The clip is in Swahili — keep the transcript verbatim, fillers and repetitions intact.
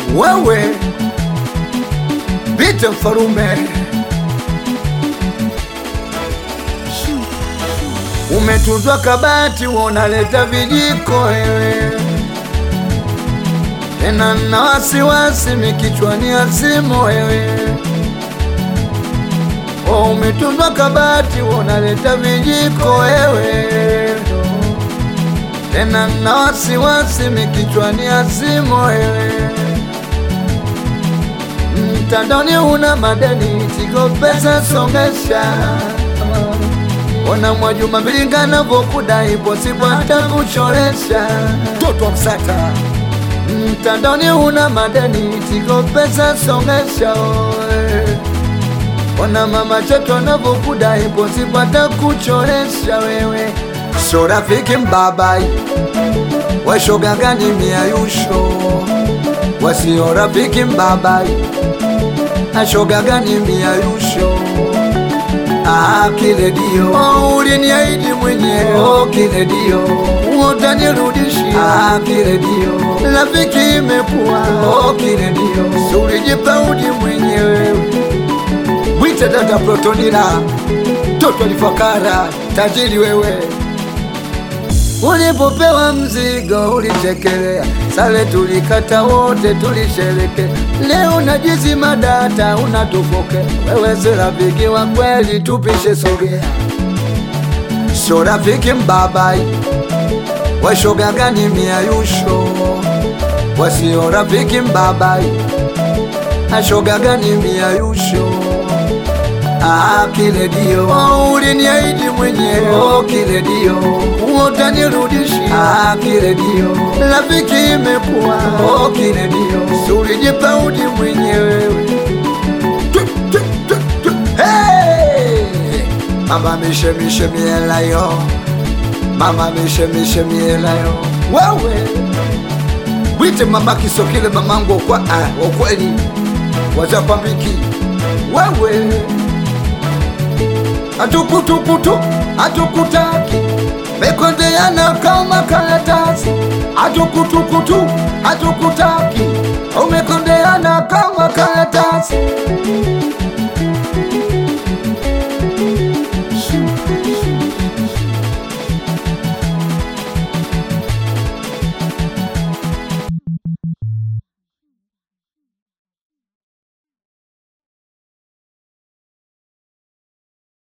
Wewe Bite Mfarume, umetuzwa kabati unaleta vijiko wewe, tena na wasiwasi mikichwani asimo wewe. Oh, umetuzwa kabati unaleta vijiko wewe, tena na wasiwasi mikichwani asimo wewe. Mtandoni una madeni tiko pesa songesha, ona Mwajuma Mbilingana vokudai posipo hata kuchoresha. Toto wa Msata, mtandoni una madeni tiko pesa songesha, ona Mama Cheto anavokudai posipo hata kuchoresha wewe. So rafiki mbabai, washoga gani miayusho, wasio rafiki mbabai, ashoga gani miayusho. Ah, kile dio oh, uliniahidi mwenyewe. Oh, kile dio utanirudishia. Ah, kile dio rafiki imekuwa. Oh, kile dio ulijipaudi mwenyewe. Mwite dada Protonila, toto lifakara, tajiri wewe. Ulipopewa mzigo ulitekelea, sale tulikata wote tulishereke. Leo najizima data unatufoke, wewe si rafiki wa kweli tupishe sogea. So rafiki mbabai, washoga gani miayusho, wasio rafiki mbabai, ashoga gani miayusho. Ah, kile dio oh, uliniahidi mwenyewe. Oh, kile dio utanirudishia. Ah, kile dio rafiki imekuwa. Oh, kile dio ulijipaudi mwenyewe. Hey! Mama mishe mishe miela yo, mama mishe mishe miela yo. Wewe wite mama Kisokile, mamangu kwa ah, ukweli wazapambiki. Wewe atukutukutu atukutaki, mekondeana kama karatasi. Atukutukutu atukutaki, umekondeana kama karatasi.